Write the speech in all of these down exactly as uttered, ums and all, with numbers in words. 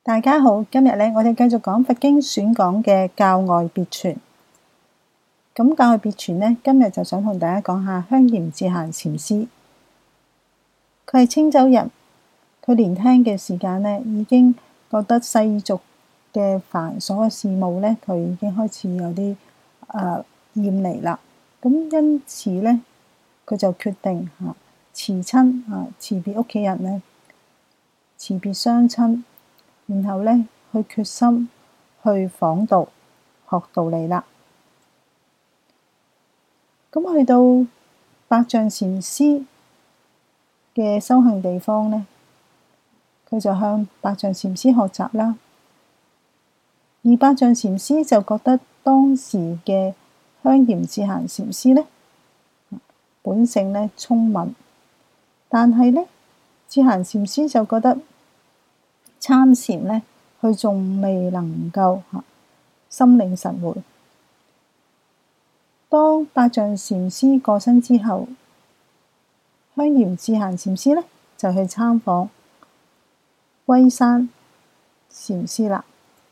大家好，今日咧，我哋繼續講佛經選講嘅教外別傳。咁教外別傳咧，今日就想同大家講下香嚴智閑禪師。佢係清州人，佢年輕嘅時間咧，已經覺得世俗嘅繁瑣嘅事務咧，佢已經開始有啲誒厭離啦。咁因此咧，佢就決定嚇辭親啊，辭別屋企人咧，辭別雙親。然後咧，去決心去訪道學道理啦。咁去到百丈禪師嘅修行地方咧，佢就向百丈禪師學習啦。而百丈禪師就覺得當時嘅香嚴智閑禪師咧，本性咧聰敏，但係咧，智閑禪師就覺得參禪咧，佢仲未能夠心領神會。當百丈禪師過身之後，香嚴智閑禪師咧就去參訪龜山禪師啦。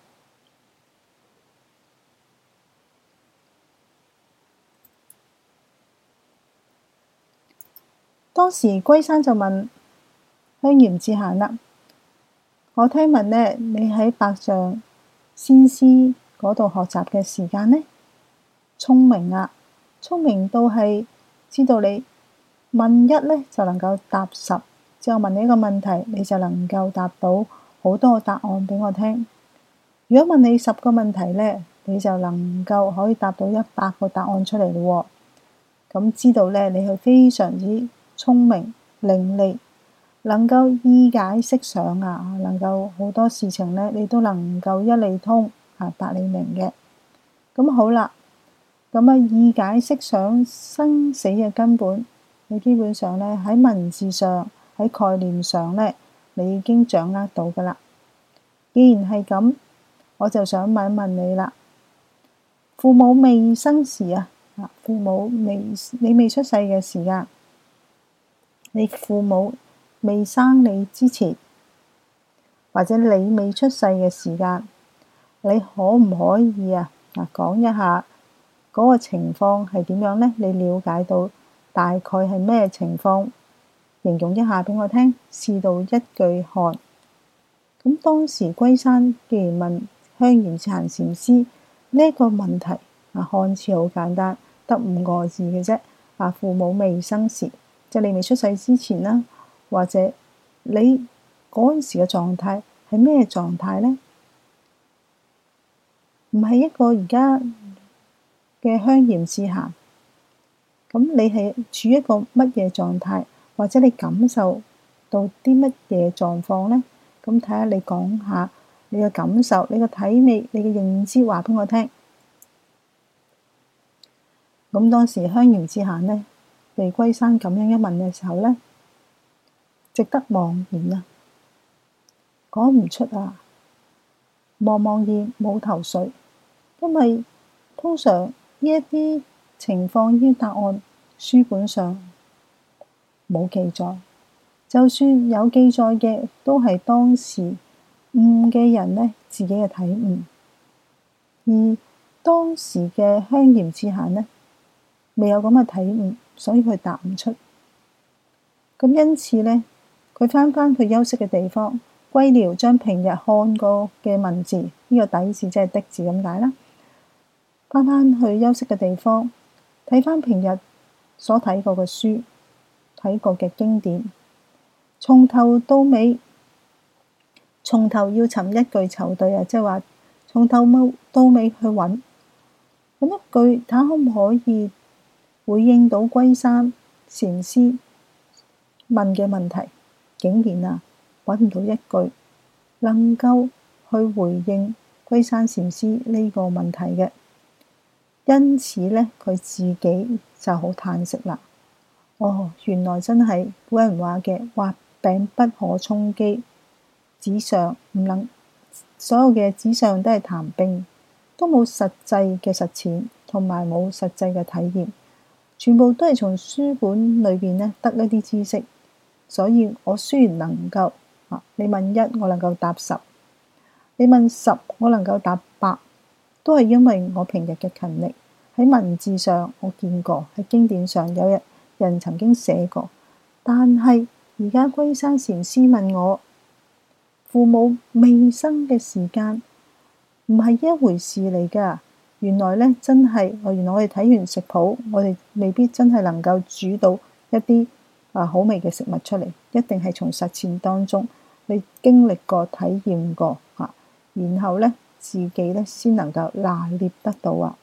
當時龜山就問香嚴智閑啦：我聽聞呢，你喺百丈先師嗰度學習嘅時間呢，聰明啊，聰明到係知道你問一呢就能夠答十，之後問你一個問題，你就能夠答到好多個答案俾我聽。如果問你十個問題呢，你就能夠可以答到一百個答案出嚟咯。咁知道呢，你係非常之聰明伶俐，能夠意解識想啊，能夠好多事情呢，你都能夠一理通啊，百理明嘅。咁好啦，咁啊意解識想生死嘅根本，你基本上呢，喺文字上喺概念上呢，你已經掌握到噶啦。既然係咁，我就想問一問你啦。父母未生時啊，父母未你未出世嘅時間，你父母未生你之前，或者你未出世嘅時間，你可唔可以啊嗱講一下嗰個情況係點樣呢？你了解到大概係咩情況？形容一下俾我聽，試到一句看。咁當時龜山既然問香嚴智閑禪師呢個問題啊，看似好簡單，得五個字嘅啫。啊，父母未生時，即係你未出世之前啦，或者你嗰陣時嘅狀態係咩狀態呢？唔係一個而家嘅香嚴智閑，咁你係處於一個乜嘢狀態，或者你感受到啲乜嘢狀況呢？咁睇下你講下你嘅感受、你嘅體味、你嘅認知，話俾我聽。咁當時香嚴智閑呢，被龜山咁樣一問嘅時候呢，值得茫然啊，講唔出啊，茫茫然冇頭緒，因為通常呢一啲情況、呢啲答案書本上冇記載，就算有記載嘅，都係當時悟嘅人呢自己嘅體悟，而當時嘅香嚴智閑呢，未有咁嘅體悟，所以佢答唔出。咁因此呢，佢返返去休息嘅地方，歸寮將平日看過嘅文字，呢個底字即係的字咁解啦。返返去休息嘅地方，睇返平日所睇過嘅書，睇過嘅經典，從頭到尾，從頭要尋一句湊對啊，即係話從頭到尾去揾，揾一句，睇下可唔可以回應到龜山禪師問嘅問題。竟然啊，揾唔到一句能夠去回應龜山禪師呢個問題嘅，因此呢，佢自己就好嘆息啦。哦，原來真係古人話嘅，畫餅不可充飢，紙上唔能，所有嘅紙上都係談兵，都冇實際嘅實踐，同埋冇實際嘅體驗，全部都係從書本裏邊呢得一啲知識。所以我雖然能夠啊，你問一，我能夠答十， 你問十，我能夠答百，都係因為我平日嘅勤力。喺文字上我見過，喺經典上有人曾經寫過，但係而家龜山禪師問我，父母未生嘅時間唔係一回事嚟㗎。原來咧真係，我原來我哋睇完食譜，我哋未必真係能夠煮到一啲啊好味嘅食物出嚟，一定係從實踐當中你經歷過、體驗過嚇，然後咧自己咧先能夠拿捏得到啊。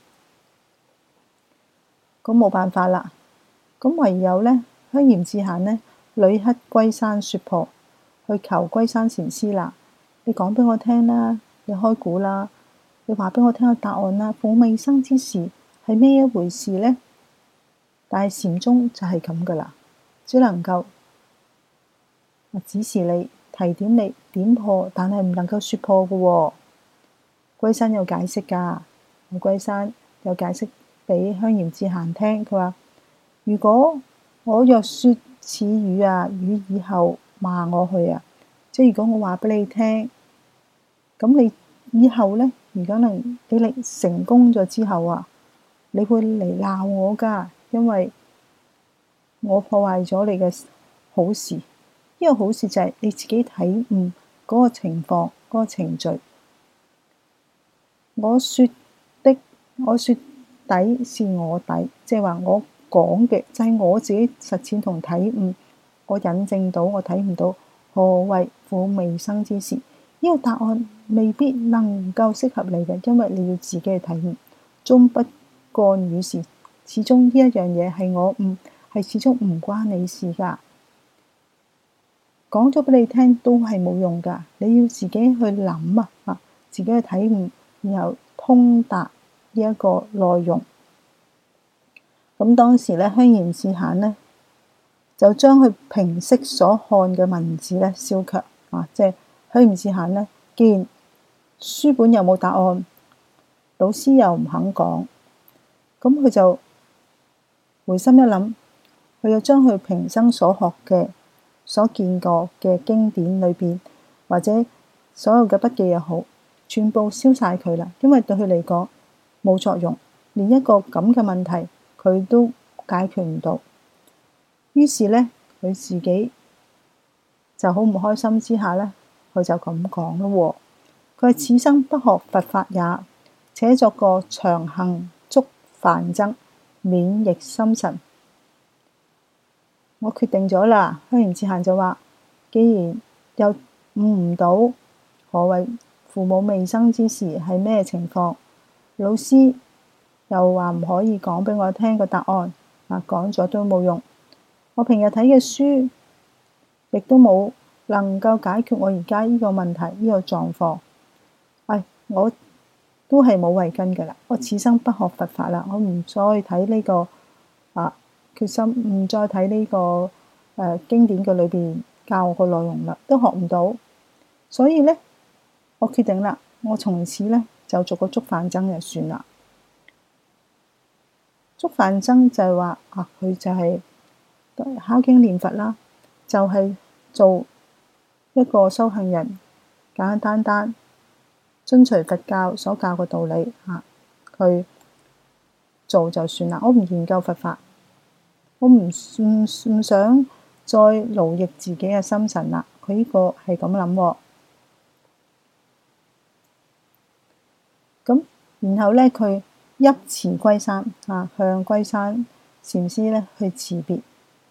咁冇辦法啦，咁唯有咧香嚴智閑呢，旅客龜山説破，去求龜山禪師啦。你講俾我聽啦，你開估啦。你話俾我聽個答案啦！父母未生之時係咩一回事呢？但係禪宗就係咁噶啦，只能夠指示你、提點你、點破，但係唔能夠説破嘅喎。龜山有解釋噶，龜山有解釋俾香嚴智閑聽。佢話：如果我若説此語啊，語以後罵我去啊，即係如果我話俾你聽，咁你以後呢？如果能俾你成功咗之後啊，你會嚟鬧我㗎，因為我破壞咗你嘅好事。呢個好事就係你自己體悟嗰個情況、嗰個程序。我説的，我説底是我底，即係話我講嘅就係我自己實踐同體悟，我引證到我睇唔到何謂父母未生之時。呢個答案未必能夠適合你嘅，因為你要自己去體驗，終不干與事。始終呢一樣嘢係我唔係，始終唔關你事㗎。講咗俾你聽都係冇用㗎，你要自己去諗啊，啊，自己去體悟，然後通達呢一個內容。咁當時咧，香嚴智閑呢，就將佢平息所看嘅文字咧消卻啊，即係。香嚴智閑呢，既然書本又冇答案，老師又唔肯講，咁佢就回心一諗，佢就將佢平生所學嘅、所見過嘅經典裏邊，或者所有嘅筆記又好，全部燒晒佢啦。因為對佢嚟講冇作用，連一個咁嘅問題佢都解決唔到。於是呢，佢自己就好唔開心之下呢。佢就咁講咯，佢係此生不學佛法也，且作個長行觸梵僧，勉役心神。我決定咗啦，香嚴智閑就話：既然又悟唔到何謂父母未生之時係咩情況，老師又話唔可以講俾我聽個答案，啊講咗都冇用。我平日睇嘅書亦都冇能夠解決我而家呢個問題，呢個狀況，唉，我都係冇慧根㗎啦。我此生不學佛法啦，我唔再睇呢個啊，決心唔再睇呢個誒經典嘅裏邊教我個內容啦，都學唔到。所以咧，我決定啦，我從此咧就做個觸梵僧就算啦。觸梵僧就係話啊，佢就係敲經念佛啦，就係做一個修行人，簡簡單單遵隨佛教所教嘅道理嚇，去做就算啦。我唔研究佛法，我唔唔唔想再勞役自己嘅心神啦。佢呢個係咁諗喎。咁然後咧，佢一辭龜山啊，向龜山禪師咧去辭別，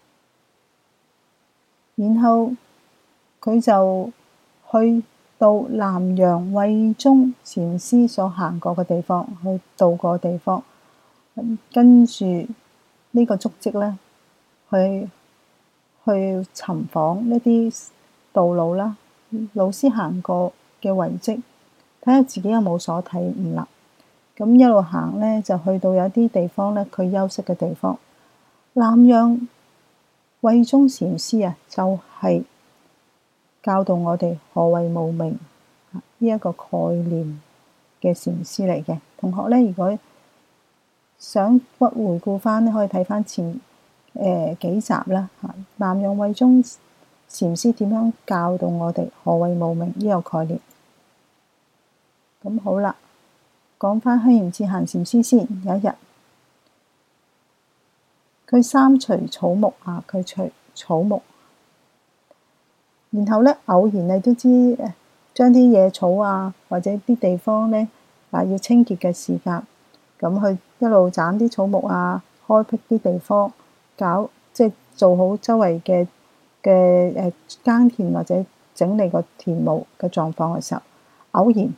然後佢就去到南陽慧忠禪師所行過嘅地方，去到過地方，跟住呢個足跡咧，去去尋訪呢啲道路啦，老師行過嘅遺跡，睇下自己有冇所體悟啦。咁一路行咧，就去到有啲地方咧，佢休息嘅地方。南陽慧忠禪師啊，就係、是、教導我哋何謂無明呢一個概念嘅禪師嚟嘅。同學咧，如果想回顧翻咧，可以睇翻前誒、呃、幾集啦。嚇，南陽慧忠禪師點樣教導我哋何謂無明呢個概念？ 咁好啦，講返香嚴智閑禪師先。有一日，佢三除草木啊，佢除草木，然後咧偶然你都知誒，將啲野草啊或者啲地方咧啊要清潔嘅時間，咁佢一路斬啲草木啊，開闢啲地方，搞即係做好周圍嘅嘅誒耕田或者整理個田務嘅狀況嘅時候，偶然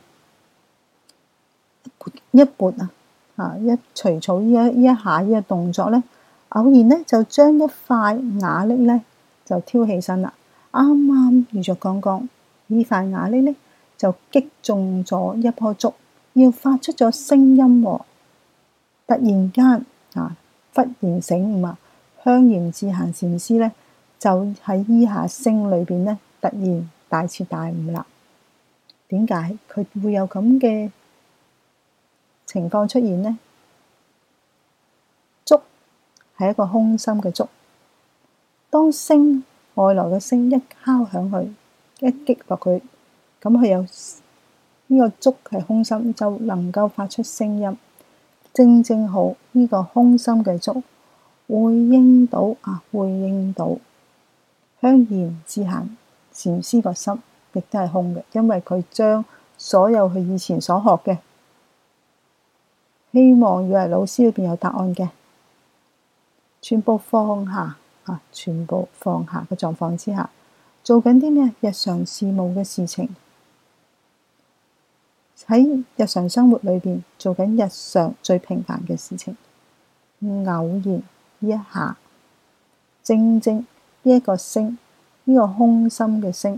一撥啊，啊一除草呢一呢一下呢個動作咧，偶然咧就將一塊瓦礫咧就挑起身啦。啱啱遇着剛剛，呢塊瓦礫咧就擊中咗一棵竹，要發出咗聲音喎。突然間啊，忽然醒悟啊，香嚴智閑禪師咧就喺呢下聲裏邊咧，突然大徹大悟啦。點解佢會有咁嘅情況出現呢？竹係一個空心嘅竹，當聲外來嘅聲一敲響佢，一擊落佢，咁佢有呢個竹係空心，就能夠發出聲音。正正好呢個空心嘅竹回應到啊，回應到香嚴智閑禪師個心，亦都係空嘅，因為佢將所有佢以前所學嘅，希望以為老師裏邊有答案嘅，全部放下啊！全部放下嘅狀況之下，做緊啲咩日常事務嘅事情，喺日常生活裏邊做緊日常最平凡嘅事情。偶然呢一下，正正呢一個聲，呢個空心嘅聲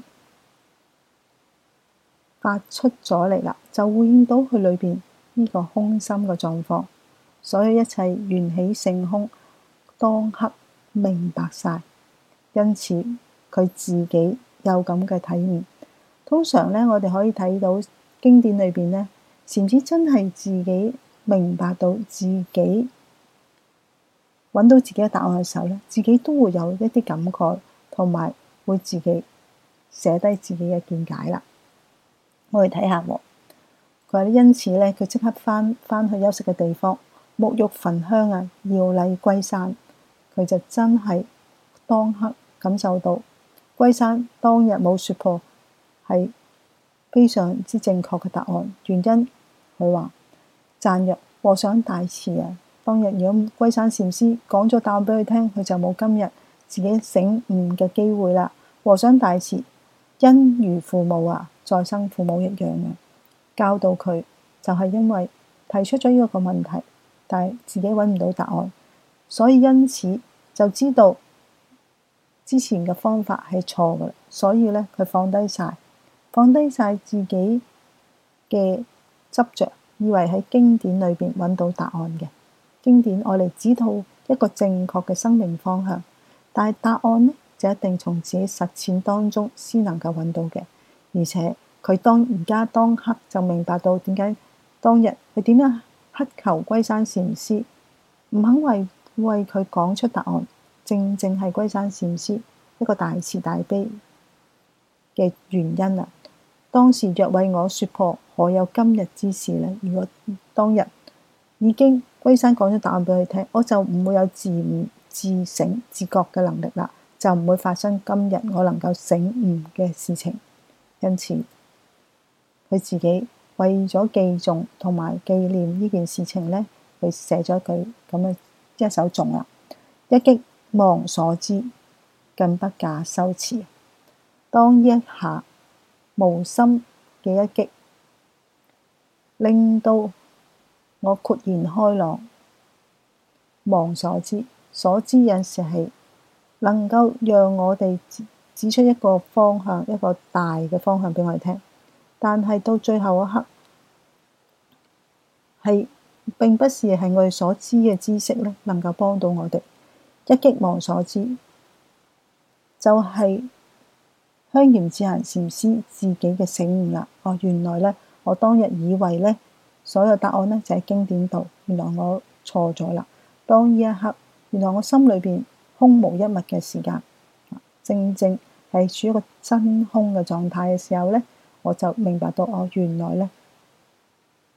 發出咗嚟啦，就回應到佢裏邊呢個空心嘅狀況，所有一切緣起性空，當刻明白晒。因此佢自己有咁嘅體悟。通常咧，我哋可以睇到經典裏邊咧，禪師真係自己明白到自己揾到自己嘅答案嘅時候咧，自己都會有一啲感慨，同埋會自己寫低自己嘅見解啦。我哋睇下喎，佢話因此咧，佢即刻翻翻去休息嘅地方，沐浴焚香啊，搖禮歸山。佢就真係當刻感受到歸山當日冇說破係非常之正確嘅答案。原因佢話讚曰：和尚大慈啊！當日如果歸山禪師講咗答案俾佢聽，佢就冇今日自己醒悟嘅機會啦。和尚大慈，因如父母啊，再生父母一樣啊，教導佢就係因為提出咗呢個問題，但係自己揾唔到答案，所以因此就知道之前嘅方法係錯㗎啦。所以咧，佢放低晒，放低晒自己嘅執着，以為喺經典裏邊揾到答案嘅。經典愛嚟指導一個正確嘅生命方向，但係答案呢，就一定從自己實踐當中先能夠揾到嘅。而且佢當而家當刻就明白到點解當日佢點樣乞求歸山禪師唔肯為為佢講出答案，正正係歸山禪師一個大慈大悲嘅原因啊！當時若為我說破，何有今日之事呢？如果當日已經歸山講咗答案俾佢聽，我就唔會有自悟、自省、自覺嘅能力啦，就唔會發生今日我能夠醒悟嘅事情。因此，佢自己為咗記誦同埋紀念呢件事情呢，佢寫咗句咁嘅一首頌啦：一擊忘所知，更不假修辭。當一下無心嘅一擊，令到我豁然開朗，忘所知。所知有時係能夠讓我哋指出一個方向，一個大嘅方向俾我哋聽，但係到最後一刻，係並不是係我哋所知嘅知識咧，能夠幫到我哋。一擊忘所知，就係、是、香嚴智閑禪師自己嘅醒悟啦。哦，原來咧，我當日以為咧，所有答案咧就喺經典度，原來我錯咗啦。當呢一刻，原來我心裏邊空無一物嘅時間，正正係處於一個真空嘅狀態嘅時候咧，我就明白到，哦，原來咧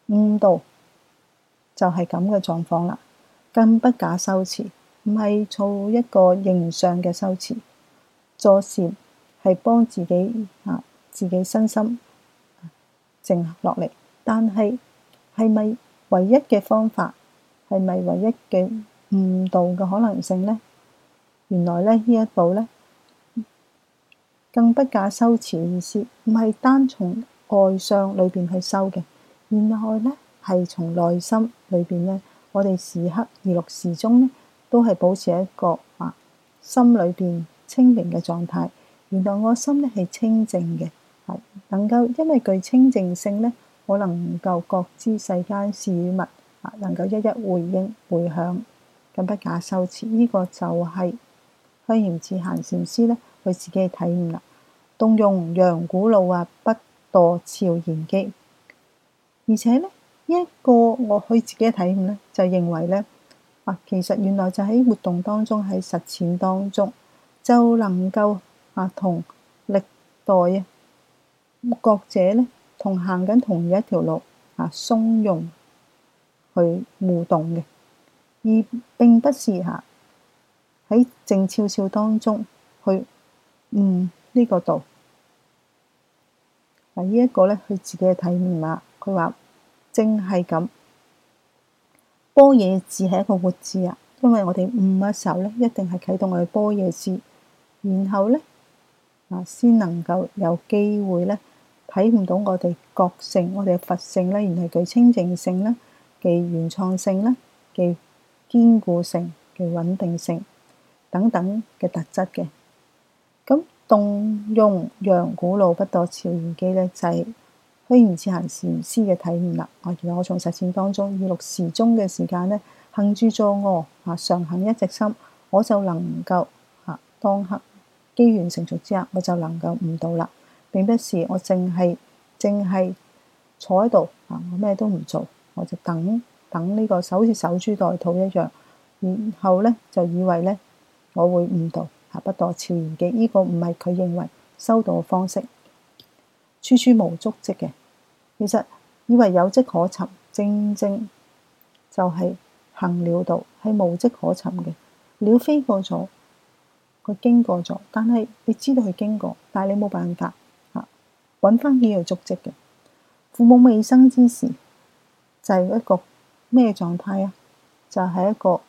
悟道就係咁嘅狀況啦。更不假修持，唔係做一個形上嘅修持。坐禪係幫自己啊，自己身心靜落嚟，但係係咪唯一嘅方法？係咪唯一嘅悟道嘅可能性呢？原來咧，呢一步咧，更不假修持嘅意思，唔係單從外相裏邊去修嘅，原來咧係從內心裏邊咧，我哋時刻二六時中咧，都係保持一個啊心裏邊清明嘅狀態。原來我心咧係清淨嘅，係能夠因為具清淨性咧，我能夠覺知世間事與物，啊能夠一一回應回響，更不假修持。呢、這個就係虛嚴智閑禪師咧，佢自己嘅體悟啦。動用楊古路啊，不墮潮鹽機。而且咧，呢、這、一個我佢自己嘅體悟咧，就認為咧，啊其實原來就喺活動當中，喺實踐當中就能夠啊同歷代啊覺者咧同行緊同一條路啊，鬆容去互動嘅，而並不是嚇喺靜悄悄當中去悟呢個道。嗱，呢一個咧，佢自己嘅體悟啦。佢話正係咁，般若智係一個活字啊。因為我哋悟嘅時候咧，一定係啟動我哋般若智，然後咧啊，先能夠有機會咧體悟到我哋覺性、我哋嘅佛性咧，原來具清淨性咧，既原創性咧，既堅固性、既穩定性等等嘅特質嘅。咁動用楊古路不墮潮鹽機咧，就係虛嚴智閑禪師嘅體悟啦。我原來我從實踐當中二六時中嘅時間咧，行住坐臥啊，常行一直心，我就能夠啊當刻機緣成熟之下，我就能夠悟到啦。並不是我淨係淨係坐喺度啊，我咩都唔做，我就等等呢個手好似守株待兔一樣，然後咧就以為咧我會悟道。不墮潮鹽機，呢、這個唔係佢認為修道嘅方式，處處無足跡嘅。其實以為有跡可尋，正正就係行了道，係無跡可尋嘅。鳥飛過咗，佢經過咗，但係你知道佢經過，但係你冇辦法啊揾翻呢個足跡嘅。父母未生之時，就係、是、一個咩狀態啊？就係、是、一個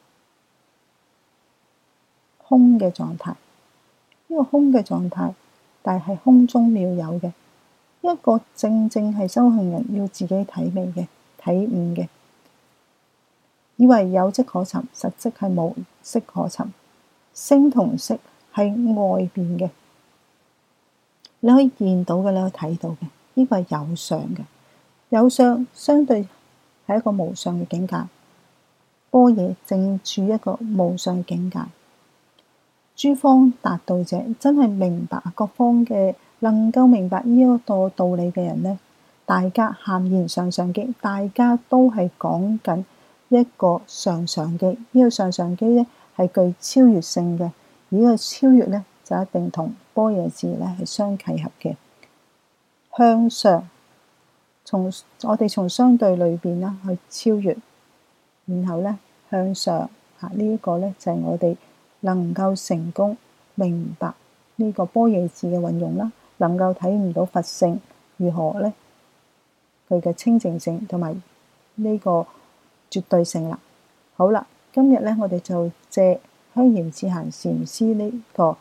空嘅狀態，呢、這個空嘅狀態，但係空中妙有嘅一個正正係修行人要自己體味嘅體悟嘅，以為有跡可尋，實質係無跡可尋。聲同色係外邊嘅，你可以見到嘅，你可以睇到嘅，呢、這個係有相嘅。有相相對係一個無相嘅境界，般若正處一個無相境界。諸方達道者真係明白各方嘅能夠明白呢一個道理嘅人呢，大家咸言上上機，大家都係講緊一個上上機。呢、這個上上機呢係具超越性嘅，而呢個超越呢就一定同般若智呢係相契合嘅。向上，從我哋從相對裏邊呢去超越，然後呢向上啊，呢、這、一個呢就係我哋能夠成功明白呢個般若智嘅運用啦，能夠體悟到佛性如何呢？佢嘅清淨性同埋呢個絕對性啦。好啦，今日呢，我哋就借虛嚴智閑禪師呢個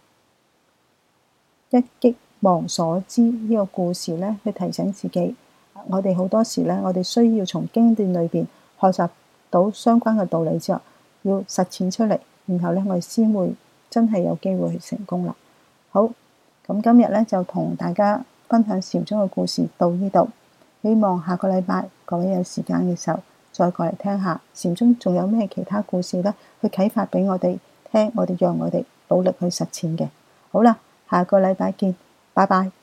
一擊忘所知呢個故事呢，去提醒自己，我哋好多時呢，我哋需要從經典裏邊學習到相關嘅道理之後，要實踐出嚟。然後咧，我哋先會真係有機會去成功啦。好，咁今日咧就同大家分享禪宗嘅故事到呢度。希望下個禮拜各位有時間嘅時候，再過嚟聽下禪宗仲有咩其他故事咧，去啟發俾我哋聽，我哋讓我哋努力去實踐嘅。好啦，下個禮拜見，拜拜。